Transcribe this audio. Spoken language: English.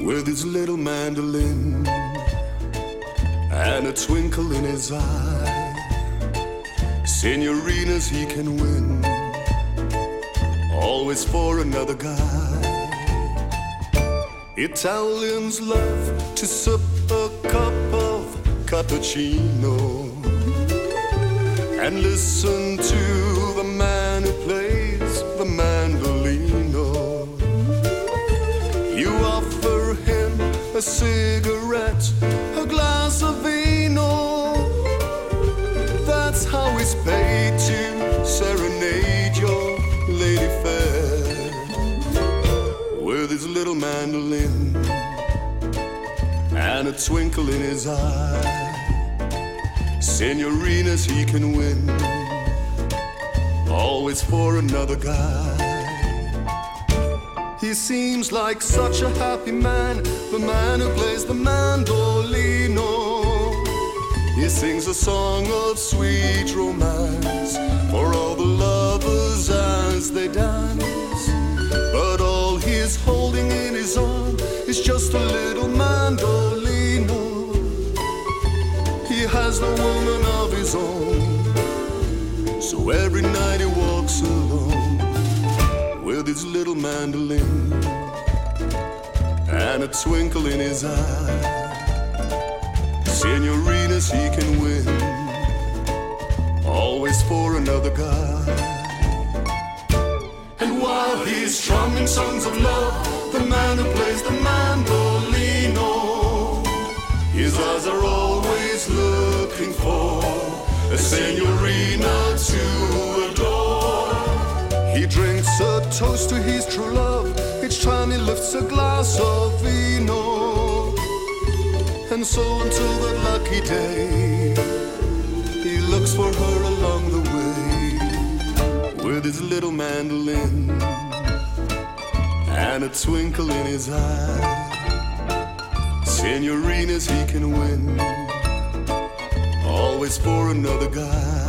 with his little mandolin and a twinkle in his eye. Senoritas he can win, always for another guy. Italians love to sip a cup of cappuccino and listen to the man who plays the mandolino. You offer him a cigarette, a glass of vino. That's how he's paid to serenade your lady fair with his little mandolin and a twinkle in his eye. Senoritas he can win, always for another guy. He seems like such a happy man, the man who plays the mandolino. He sings a song of sweet romance for all the lovers as they dance. But all he's holding in his arm is just a little mandolino. He has no woman of his own, so every night he walks alone with his little mandolin and a twinkle in his eye. Senoritas he can win, always for another guy. And while he's strumming songs of love, the man who plays the mandolino, his eyes are always looking for a senorita to adore. He drinks a toast to his true love each time he lifts a glass of vino. And so until that lucky day, he looks for her along the way with his little mandolin and a twinkle in his eye. Senoritas he can win, always for another guy.